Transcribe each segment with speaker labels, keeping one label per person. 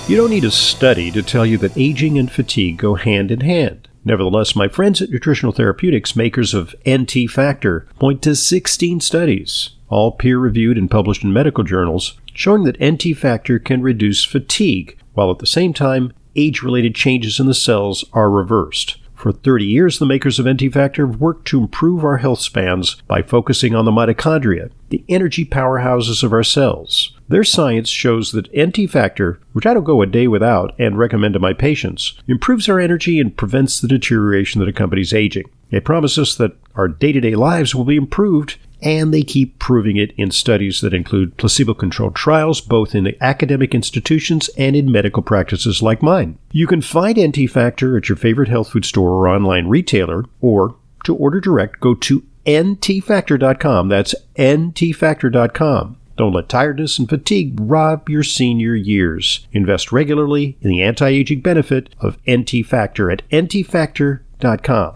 Speaker 1: You don't need a study to tell you that aging and fatigue go hand in hand. Nevertheless, my friends at Nutritional Therapeutics, makers of NT Factor, point to 16 studies, all peer-reviewed and published in medical journals, showing that NT Factor can reduce fatigue, while at the same time, age-related changes in the cells are reversed. For 30 years, the makers of NT Factor have worked to improve our health spans by focusing on the mitochondria, the energy powerhouses of our cells. Their science shows that NT Factor, which I don't go a day without and recommend to my patients, improves our energy and prevents the deterioration that accompanies aging. They promise us that our day-to-day lives will be improved, and they keep proving it in studies that include placebo-controlled trials both in the academic institutions and in medical practices like mine. You can find NT Factor at your favorite health food store or online retailer, or to order direct, go to ntfactor.com. That's ntfactor.com. Don't let tiredness and fatigue rob your senior years. Invest regularly in the anti-aging benefit of NT Factor at ntfactor.com.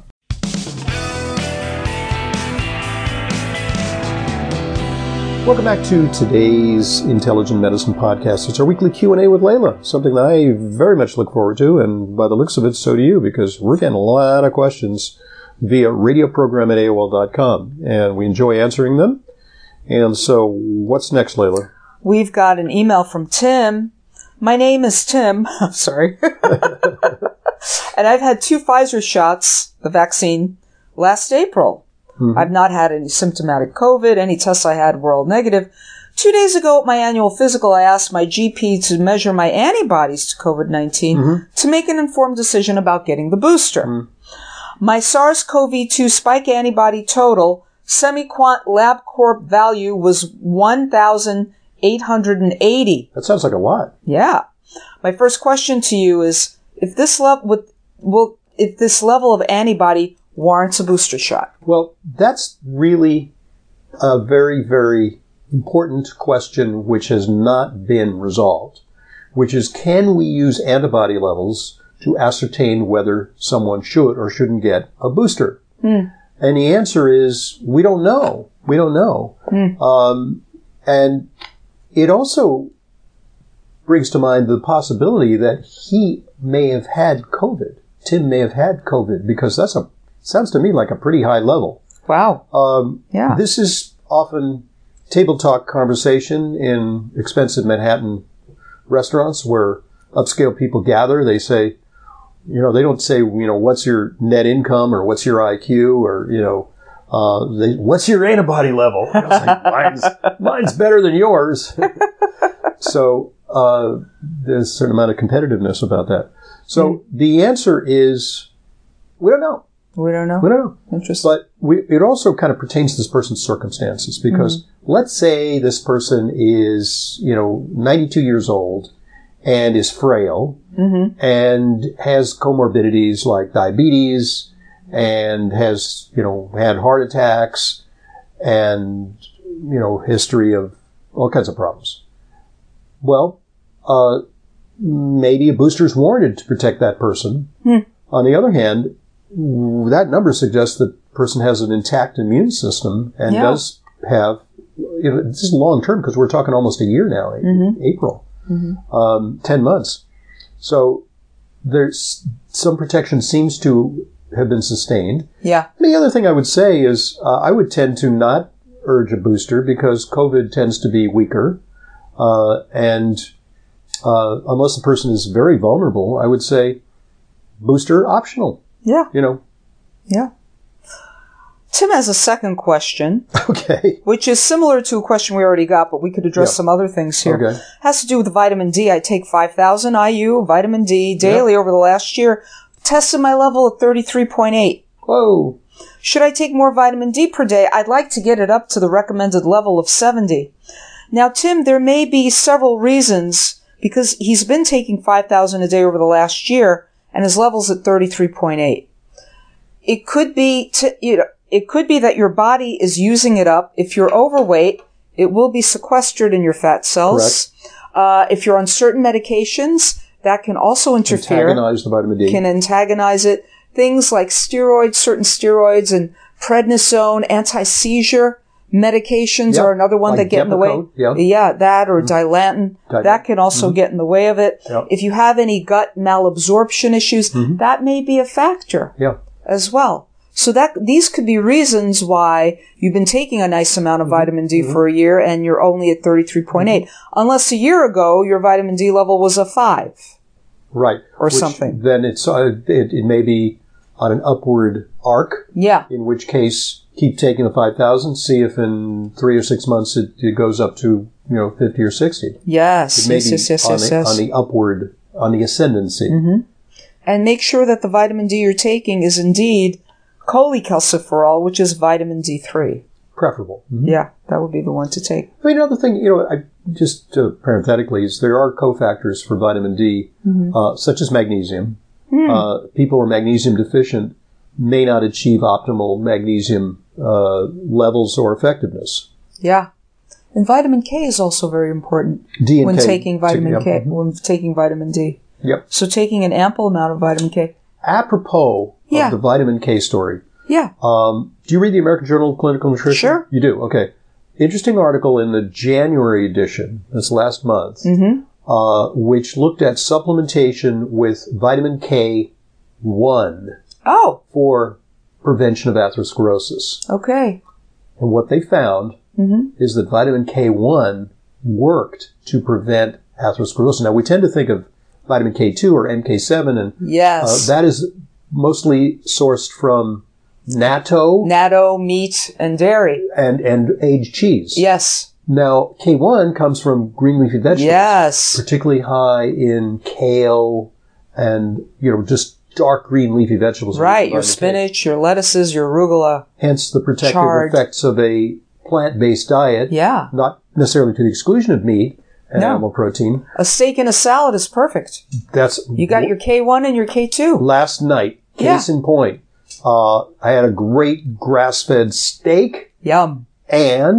Speaker 1: Welcome back to today's Intelligent Medicine Podcast. It's our weekly Q&A with Layla, something that I very much look forward to, and by the looks of it, so do you, because we're getting a lot of questions via radioprogram@AOL.com, and we enjoy answering them. And so, what's next, Layla?
Speaker 2: We've got an email from Tim. My name is Tim. I'm sorry. And I've had 2 Pfizer shots, the vaccine, last April. Mm-hmm. I've not had any symptomatic COVID. Any tests I had were all negative. 2 days ago at my annual physical, I asked my GP to measure my antibodies to COVID-19 to make an informed decision about getting the booster. My SARS-CoV-2 spike antibody total semi-quant LabCorp value was 1,880.
Speaker 1: That sounds like a lot.
Speaker 2: Yeah. My first question to you is, if this level of antibody warrants a booster shot?
Speaker 1: Well, that's really a very, very important question which has not been resolved, which is, can we use antibody levels to ascertain whether someone should or shouldn't get a booster? And the answer is, we don't know. We don't know. And it also brings to mind the possibility that he may have had COVID. Tim may have had COVID, because sounds to me like a pretty high level.
Speaker 2: Wow. Yeah.
Speaker 1: This is often table talk conversation in expensive Manhattan restaurants where upscale people gather. They say, they don't say, what's your net income or what's your IQ or, what's your antibody level? I was like, mine's better than yours. So there's a certain amount of competitiveness about that. So the answer is, we don't know.
Speaker 2: We don't know?
Speaker 1: We don't know.
Speaker 2: Interesting.
Speaker 1: But it also kind of pertains to this person's circumstances, because let's say this person is, 92 years old and is frail and has comorbidities like diabetes and has, had heart attacks and, history of all kinds of problems. Well, maybe a booster is warranted to protect that person. On the other hand, that number suggests that the person has an intact immune system and does have, this is long term because we're talking almost a year now, April, 10 months. So there's some protection seems to have been sustained.
Speaker 2: Yeah.
Speaker 1: The other thing I would say is I would tend to not urge a booster because COVID tends to be weaker. And unless the person is very vulnerable, I would say booster optional.
Speaker 2: Yeah.
Speaker 1: Yeah.
Speaker 2: Tim has a second question.
Speaker 1: Okay.
Speaker 2: Which is similar to a question we already got, but we could address some other things here.
Speaker 1: Okay.
Speaker 2: Has to do with vitamin D. I take 5,000 IU vitamin D daily over the last year. Tested my level at 33.8.
Speaker 1: Whoa.
Speaker 2: Should I take more vitamin D per day? I'd like to get it up to the recommended level of 70. Now, Tim, there may be several reasons, because he's been taking 5,000 a day over the last year, and his level's at 33.8. It could be that your body is using it up. If you're overweight, it will be sequestered in your fat cells.
Speaker 1: Correct.
Speaker 2: If you're on certain medications, that can also interfere.
Speaker 1: Antagonize the vitamin D.
Speaker 2: Can antagonize it. Things like steroids, certain steroids, and prednisone, anti-seizure, Medications are another one
Speaker 1: like
Speaker 2: that get in the way.
Speaker 1: Depakote,
Speaker 2: Yeah, that or Dilantin. That can also get in the way of it.
Speaker 1: Yep.
Speaker 2: If you have any gut malabsorption issues, that may be a factor as well. So these could be reasons why you've been taking a nice amount of vitamin D for a year and you're only at 33.8. Unless a year ago your vitamin D level was a 5.
Speaker 1: Right.
Speaker 2: Or something.
Speaker 1: Then it may be on an upward arc.
Speaker 2: Yeah.
Speaker 1: In which case, keep taking the 5,000, see if in 3 or 6 months it goes up to 50 or 60.
Speaker 2: Yes.
Speaker 1: It may
Speaker 2: Yes.
Speaker 1: be on the upward, on the ascendancy.
Speaker 2: And make sure that the vitamin D you're taking is indeed cholecalciferol, which is vitamin D3.
Speaker 1: Preferable.
Speaker 2: Yeah, that would be the one to take.
Speaker 1: I mean, another thing, I just parenthetically, is there are cofactors for vitamin D, such as magnesium. People who are magnesium deficient may not achieve optimal magnesium levels or effectiveness.
Speaker 2: Yeah. And vitamin K is also very important
Speaker 1: D and
Speaker 2: when
Speaker 1: K,
Speaker 2: taking vitamin K, when taking vitamin D.
Speaker 1: Yep.
Speaker 2: So taking an ample amount of vitamin K.
Speaker 1: Apropos of the vitamin K story.
Speaker 2: Yeah.
Speaker 1: Do you read the American Journal of Clinical Nutrition?
Speaker 2: Sure.
Speaker 1: You do? Okay. Interesting article in the January edition, that's last month, which looked at supplementation with vitamin K1 for prevention of atherosclerosis.
Speaker 2: Okay.
Speaker 1: And what they found is that vitamin K1 worked to prevent atherosclerosis. Now, we tend to think of vitamin K2 or MK7, and that is mostly sourced from natto,
Speaker 2: meat, and dairy.
Speaker 1: And aged cheese.
Speaker 2: Yes.
Speaker 1: Now, K1 comes from green leafy vegetables.
Speaker 2: Yes.
Speaker 1: Particularly high in kale and, just dark green leafy vegetables.
Speaker 2: Right, your spinach, your lettuces, your arugula.
Speaker 1: Hence the protective effects of a plant-based diet.
Speaker 2: Yeah.
Speaker 1: Not necessarily to the exclusion of meat and animal protein.
Speaker 2: A steak and a salad is perfect. You got your K1 and your K2.
Speaker 1: Last night, case in point, I had a great grass-fed steak.
Speaker 2: Yum.
Speaker 1: And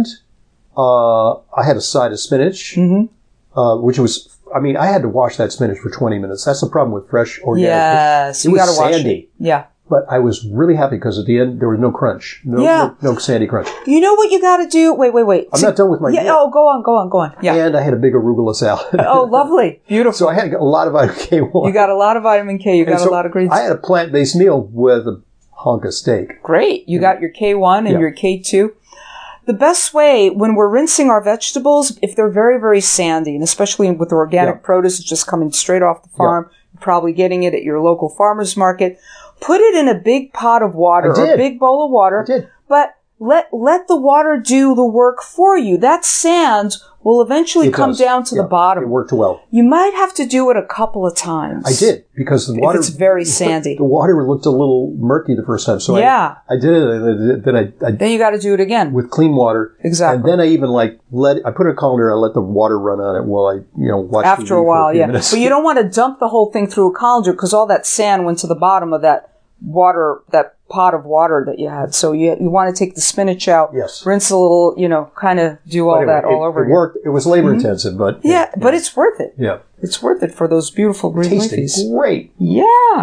Speaker 1: I had a side of spinach, which was, I had to wash that spinach for 20 minutes. That's the problem with fresh organic.
Speaker 2: Yes,
Speaker 1: it was sandy.
Speaker 2: Yeah.
Speaker 1: But I was really happy because at the end, there was no crunch. No sandy crunch.
Speaker 2: You know what you got to do? Wait.
Speaker 1: I'm not done with my meal.
Speaker 2: Oh, go on. Yeah.
Speaker 1: And I had a big arugula salad.
Speaker 2: Oh, lovely. Beautiful.
Speaker 1: So I had a lot of vitamin K1.
Speaker 2: You got a lot of vitamin K. You got a lot of greens.
Speaker 1: I had a plant-based meal with a hunk of steak.
Speaker 2: Great. You got your K1 and your K2. The best way, when we're rinsing our vegetables, if they're very, very sandy, and especially with organic produce, it's just coming straight off the farm, you're probably getting it at your local farmer's market, put it in a big pot of water or a big bowl of water.
Speaker 1: I did.
Speaker 2: But let the water do the work for you. That sand will eventually come down to the bottom.
Speaker 1: It worked well.
Speaker 2: You might have to do it a couple of times.
Speaker 1: I did, because the water...
Speaker 2: If it's very sandy.
Speaker 1: The water looked a little murky the first time, so I did it,
Speaker 2: then you got to do it again.
Speaker 1: With clean water.
Speaker 2: Exactly.
Speaker 1: And then I even I put a colander, I let the water run on it while I, watch
Speaker 2: After
Speaker 1: TV
Speaker 2: a while,
Speaker 1: for a few minutes.
Speaker 2: But you don't want to dump the whole thing through a colander because all that sand went to the bottom of that water, that pot of water that you had. So you want to take the spinach out, rinse a little, kind of do all that all over.
Speaker 1: It worked. It was labor intensive, but...
Speaker 2: but it's worth it.
Speaker 1: Yeah.
Speaker 2: It's worth it for those beautiful green leafies.
Speaker 1: Tasted great.
Speaker 2: Yeah.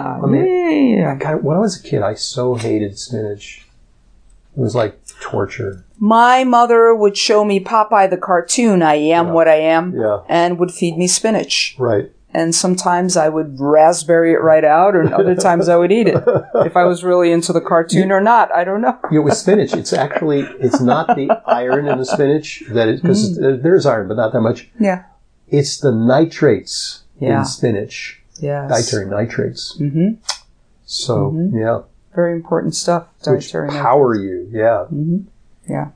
Speaker 1: When I was a kid, I so hated spinach. It was like torture.
Speaker 2: My mother would show me Popeye the cartoon, I am what I am, and would feed me spinach.
Speaker 1: Right.
Speaker 2: And sometimes I would raspberry it right out, and other times I would eat it. If I was really into the cartoon or not, I don't know.
Speaker 1: With spinach, it's not the iron in the spinach because there's iron, but not that much.
Speaker 2: Yeah.
Speaker 1: It's the nitrates in spinach.
Speaker 2: Yes.
Speaker 1: Dietary nitrates. Mm-hmm. So,
Speaker 2: very important stuff.
Speaker 1: Dietary nitrates. Power you,
Speaker 2: Yeah.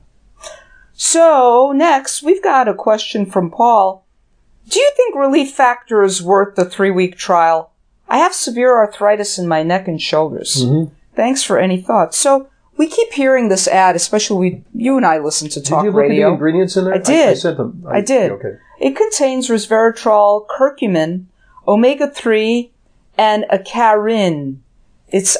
Speaker 2: So, next, we've got a question from Paul. Do you think Relief Factor is worth the 3-week trial? I have severe arthritis in my neck and shoulders. Thanks for any thoughts. So, we keep hearing this ad, especially you and I listen to talk radio.
Speaker 1: Did you look at the ingredients in there?
Speaker 2: I did.
Speaker 1: I sent them.
Speaker 2: I did.
Speaker 1: Okay.
Speaker 2: It contains resveratrol, curcumin, omega-3, and acarin. It's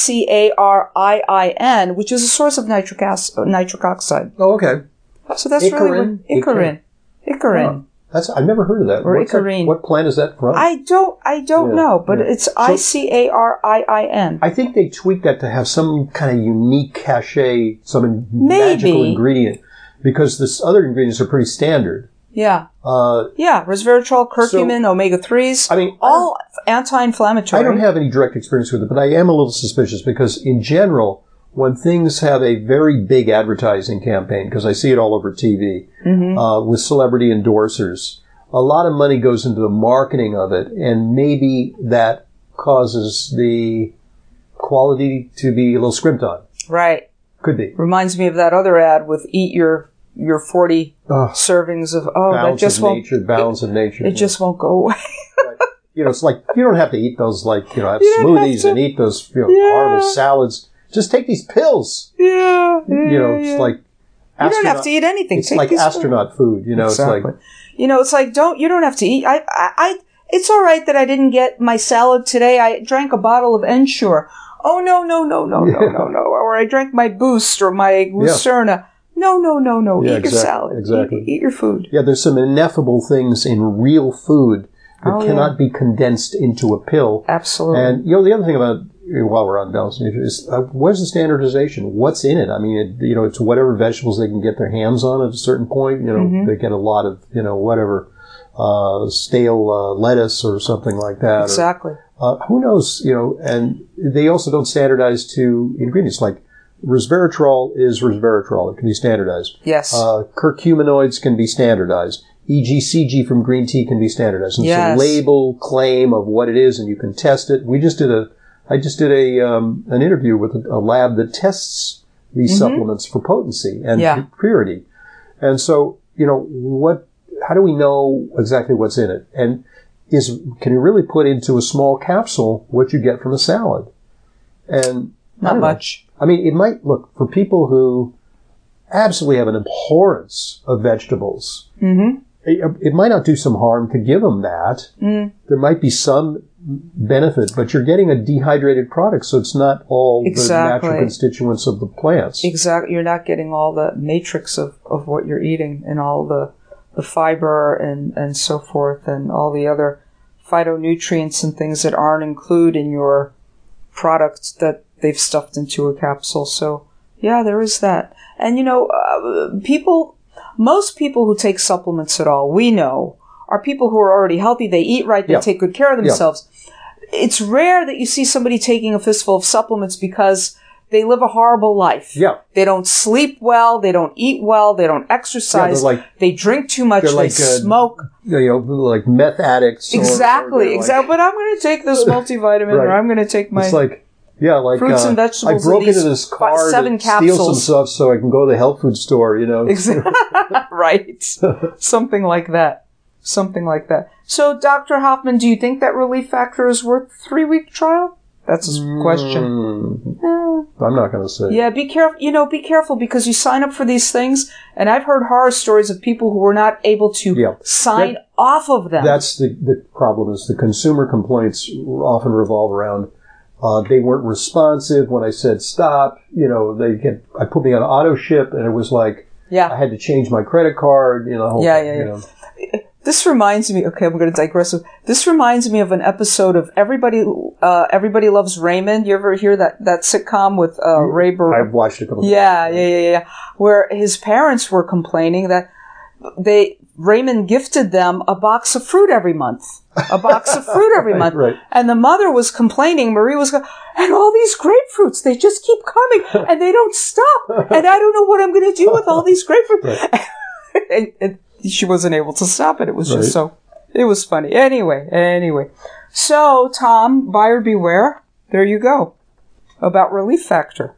Speaker 2: ICARIIN, which is a source of nitric oxide.
Speaker 1: Oh, okay.
Speaker 2: So that's really Icarin. Icarin.
Speaker 1: I've never heard of that.
Speaker 2: Or Icarin.
Speaker 1: What plant is that from?
Speaker 2: I don't know, but it's ICARIIN.
Speaker 1: I think they tweaked that to have some kind of unique cachet, some magical ingredient. because this other ingredients are pretty standard.
Speaker 2: Yeah. Resveratrol, curcumin, omega-3s, all anti-inflammatory.
Speaker 1: I don't have any direct experience with it, but I am a little suspicious because in general, when things have a very big advertising campaign, because I see it all over TV, with celebrity endorsers, a lot of money goes into the marketing of it, and maybe that causes the quality to be a little scrimped on.
Speaker 2: Right.
Speaker 1: Could be.
Speaker 2: Reminds me of that other ad with eat your 40 servings of,
Speaker 1: balance of nature.
Speaker 2: It just won't go away.
Speaker 1: Right. It's like, you don't have to eat those, have smoothies and eat those, horrible salads. Just take these pills.
Speaker 2: Yeah.
Speaker 1: It's like,
Speaker 2: you don't have to eat anything.
Speaker 1: It's like astronaut food,
Speaker 2: Exactly. It's like, you don't have to eat. It's all right that I didn't get my salad today. I drank a bottle of Ensure. Oh, no. Or I drank my Boost or my Lucerna. No. Eat your salad.
Speaker 1: Exactly.
Speaker 2: Eat your food.
Speaker 1: Yeah, there's some ineffable things in real food that cannot be condensed into a pill.
Speaker 2: Absolutely.
Speaker 1: And, the other thing about, while we're on balanced nutrition, is where's the standardization? What's in it? I mean, it's whatever vegetables they can get their hands on at a certain point. They get a lot of, stale lettuce or something like that.
Speaker 2: Exactly.
Speaker 1: Who knows, and they also don't standardize to ingredients. Like resveratrol is resveratrol. It can be standardized.
Speaker 2: Yes.
Speaker 1: Curcuminoids can be standardized. EGCG from green tea can be standardized. And
Speaker 2: yes.
Speaker 1: It's a label claim of what it is, and you can test it. I just did an interview with a lab that tests these supplements for potency and purity. And so, how do we know exactly what's in it? And can you really put into a small capsule what you get from a salad? And
Speaker 2: not much.
Speaker 1: I mean, it might look for people who absolutely have an abhorrence of vegetables. Mm-hmm. It might not do some harm to give them that. Mm. There might be some benefit, but you're getting a dehydrated product, so it's not all the natural constituents of the plants.
Speaker 2: Exactly. You're not getting all the matrix of what you're eating and all the fiber and so forth and all the other phytonutrients and things that aren't included in your products that they've stuffed into a capsule. So, yeah, there is that. And, most people who take supplements at all, we know, are people who are already healthy. They eat right. They take good care of themselves. It's rare that you see somebody taking a fistful of supplements because they live a horrible life. Yeah. They don't sleep well. They don't eat well. They don't exercise. They drink too much. They smoke.
Speaker 1: Like meth addicts.
Speaker 2: Exactly. But I'm going to take this multivitamin or I'm going to take my...
Speaker 1: It's
Speaker 2: fruits and vegetables.
Speaker 1: I broke into this car to steal some stuff so I can go to the health food store,
Speaker 2: Exactly. Right. Something like that. So, Dr. Hoffman, do you think that Relief Factor is worth a 3-week trial? That's a question.
Speaker 1: I'm not going to say.
Speaker 2: Yeah, be careful. Be careful because you sign up for these things, and I've heard horror stories of people who were not able to sign off of them.
Speaker 1: That's the problem is the consumer complaints often revolve around they weren't responsive when I said stop. I put me on auto ship, and it was like I had to change my credit card. This reminds me. Okay, I'm going to digress. This reminds me of an episode of Everybody Loves Raymond. You ever hear that sitcom with Ray Bur? I've watched it a couple of
Speaker 2: times. Yeah. Where his parents were complaining that Raymond gifted them a box of fruit every month. Right. And the mother was complaining, Marie was going, and all these grapefruits, they just keep coming, and they don't stop. And I don't know what I'm going to do with all these grapefruits. Right. and she wasn't able to stop it. It was just it was funny. Anyway. So, Tom, buyer beware. There you go. About Relief Factor.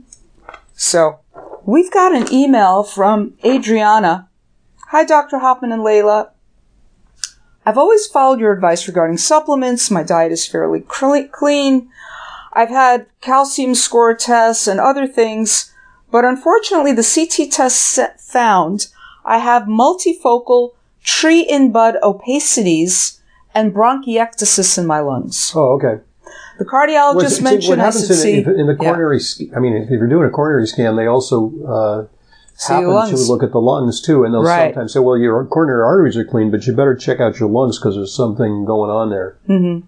Speaker 2: So, we've got an email from Adriana. Hi, Dr. Hoffman and Layla. I've always followed your advice regarding supplements. My diet is fairly clean. I've had calcium score tests and other things, but unfortunately the CT test found I have multifocal tree-in-bud opacities and bronchiectasis in my lungs.
Speaker 1: Oh, okay.
Speaker 2: The cardiologist mentioned
Speaker 1: what happens in the coronary. I mean, if you're doing a coronary scan, they also happen to look at the lungs too, and they'll sometimes say, "Well, your coronary arteries are clean, but you better check out your lungs because there's something going on there." Mm-hmm.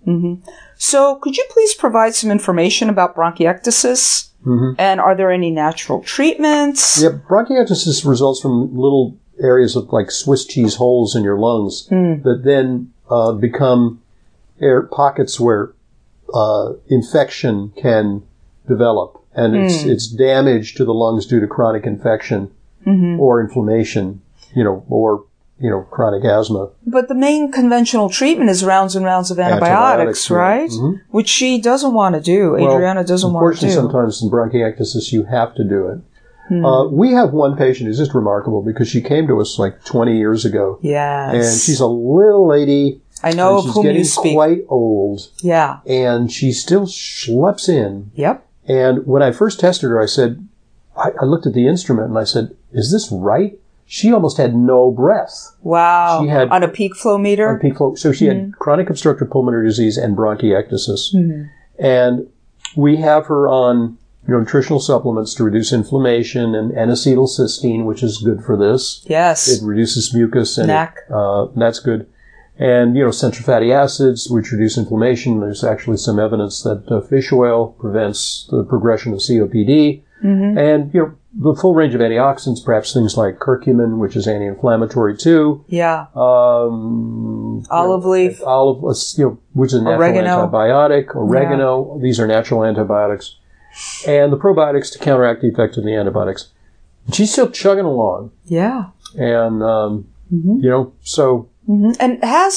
Speaker 2: So could you please provide some information about bronchiectasis? And are there any natural treatments?
Speaker 1: Yeah, bronchiectasis results from little areas of like Swiss cheese holes in your lungs that then become air pockets where infection can develop. And it's damage to the lungs due to chronic infection or inflammation, or chronic asthma.
Speaker 2: But the main conventional treatment is rounds and rounds of antibiotics, right? Which she doesn't want to do. Adriana doesn't want to do.
Speaker 1: Unfortunately, sometimes in bronchiectasis, you have to do it. We have one patient who's just remarkable because she came to us like 20 years ago.
Speaker 2: Yes.
Speaker 1: And she's a little lady.
Speaker 2: I know of whom you speak.
Speaker 1: She's getting quite old.
Speaker 2: Yeah.
Speaker 1: And she still schleps in.
Speaker 2: Yep.
Speaker 1: And when I first tested her, I said, I looked at the instrument and I said, is this right? She almost had no breath.
Speaker 2: Wow.
Speaker 1: She had,
Speaker 2: on a peak flow meter?
Speaker 1: On peak flow. So she had chronic obstructive pulmonary disease and bronchiectasis. And we have her on nutritional supplements to reduce inflammation and N-acetylcysteine, which is good for this.
Speaker 2: Yes.
Speaker 1: It reduces mucus. And
Speaker 2: NAC.
Speaker 1: That's good. And, essential fatty acids, which reduce inflammation. There's actually some evidence that fish oil prevents the progression of COPD. And, the full range of antioxidants, perhaps things like curcumin, which is anti-inflammatory too.
Speaker 2: Yeah.
Speaker 1: Olive leaf. Which is a natural antibiotic. Oregano. Yeah. These are natural antibiotics. And the probiotics to counteract the effect of the antibiotics. And she's still chugging along.
Speaker 2: Yeah.
Speaker 1: And, so...
Speaker 2: And has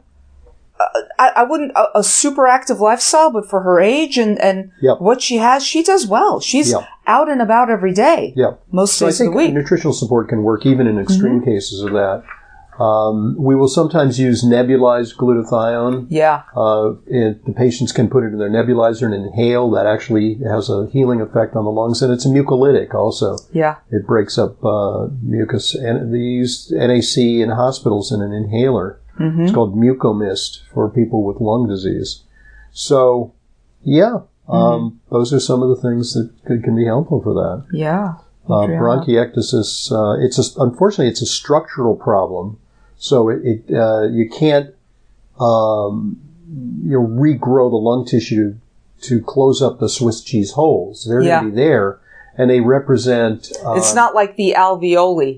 Speaker 2: I wouldn't a super active lifestyle, but for her age and what she has, she does well. She's out and about every day. Most days of the week.
Speaker 1: Nutritional support can work even in extreme cases of that. We will sometimes use nebulized glutathione. The patients can put it in their nebulizer and inhale. That actually has a healing effect on the lungs, and it's a mucolytic also. It breaks up mucus, and they use NAC in hospitals in an inhaler. It's called Mucomist for people with lung disease. So, those are some of the things that can be helpful for that. Bronchiectasis, unfortunately, it's a structural problem. So you can't regrow the lung tissue to close up the Swiss cheese holes. They're going to be there, and they represent...
Speaker 2: it's not like the alveoli.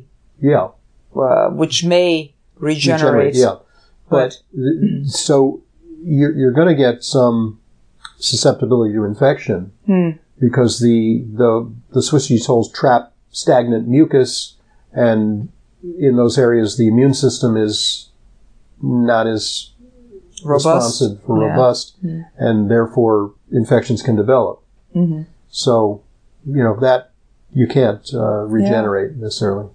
Speaker 2: Which may regenerate.
Speaker 1: But so you're going to get some susceptibility to infection because the Swiss cheese holes trap stagnant mucus, and in those areas the immune system is not as responsive or robust, and therefore infections can develop. So, that you can't regenerate necessarily.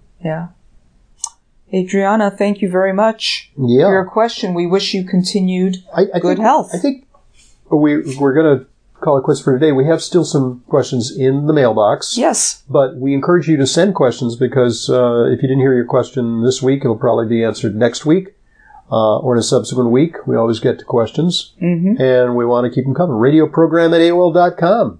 Speaker 2: Adriana, thank you very much for your question. We wish you continued good health.
Speaker 1: I think we're going to call it quits for today. We have still some questions in the mailbox.
Speaker 2: Yes.
Speaker 1: But we encourage you to send questions because if you didn't hear your question this week, it'll probably be answered next week or in a subsequent week. We always get to questions. And we want to keep them coming. radioprogram@AOL.com.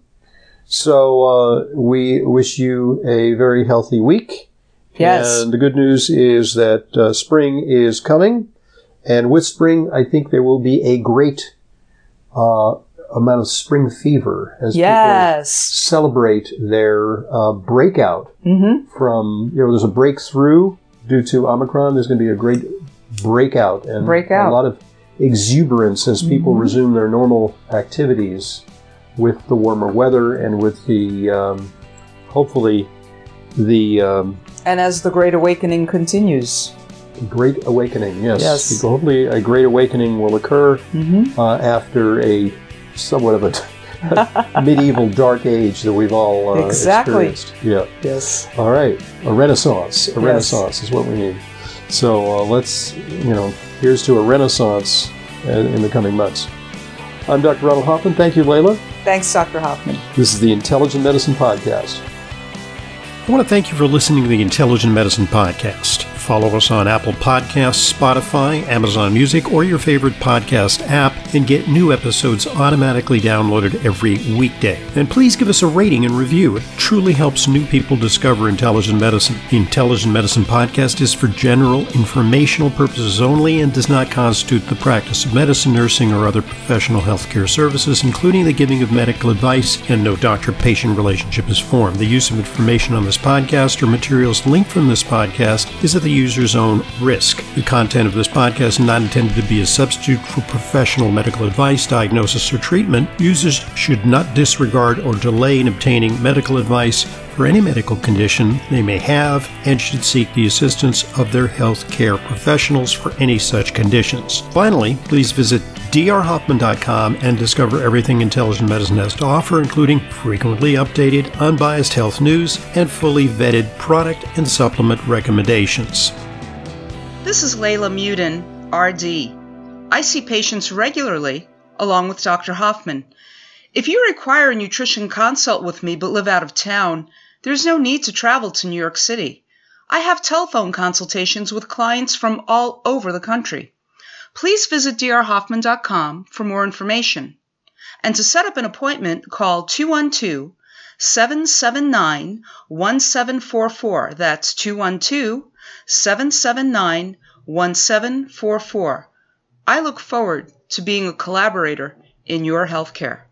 Speaker 1: So we wish you a very healthy week.
Speaker 2: Yes.
Speaker 1: And the good news is that spring is coming. And with spring, I think there will be a great amount of spring fever as people celebrate their breakout from, there's a breakthrough due to Omicron. There's going to be a great breakout and a lot of exuberance as people resume their normal activities with the warmer weather and with the, hopefully,
Speaker 2: and as the Great Awakening continues.
Speaker 1: Great Awakening, yes. Hopefully a Great Awakening will occur after a somewhat of a medieval dark age that we've all experienced.
Speaker 2: Yes.
Speaker 1: All right. A renaissance. Renaissance is what we need. So let's, here's to a renaissance in the coming months. I'm Dr. Ronald Hoffman. Thank you, Layla.
Speaker 2: Thanks, Dr. Hoffman.
Speaker 1: This is the Intelligent Medicine Podcast.
Speaker 3: I want to thank you for listening to the Intelligent Medicine Podcast.
Speaker 1: Follow us on Apple Podcasts, Spotify, Amazon Music, or your favorite podcast app, and get new episodes automatically downloaded every weekday. And please give us a rating and review. It truly helps new people discover Intelligent Medicine. The Intelligent Medicine podcast is for general informational purposes only and does not constitute the practice of medicine, nursing, or other professional healthcare services, including the giving of medical advice, and no doctor-patient relationship is formed. The use of information on this podcast or materials linked from this podcast is at the user's own risk. The content of this podcast is not intended to be a substitute for professional medical advice, diagnosis, or treatment. Users should not disregard or delay in obtaining medical advice for any medical condition they may have and should seek the assistance of their healthcare professionals for any such conditions. Finally, please visit drhoffman.com and discover everything Intelligent Medicine has to offer, including frequently updated, unbiased health news and fully vetted product and supplement recommendations.
Speaker 2: This is Layla Mudin, RD. I see patients regularly, along with Dr. Hoffman. If you require a nutrition consult with me but live out of town, there's no need to travel to New York City. I have telephone consultations with clients from all over the country. Please visit drhoffman.com for more information. And to set up an appointment, call 212-779-1744. That's 212-779-1744. I look forward to being a collaborator in your healthcare.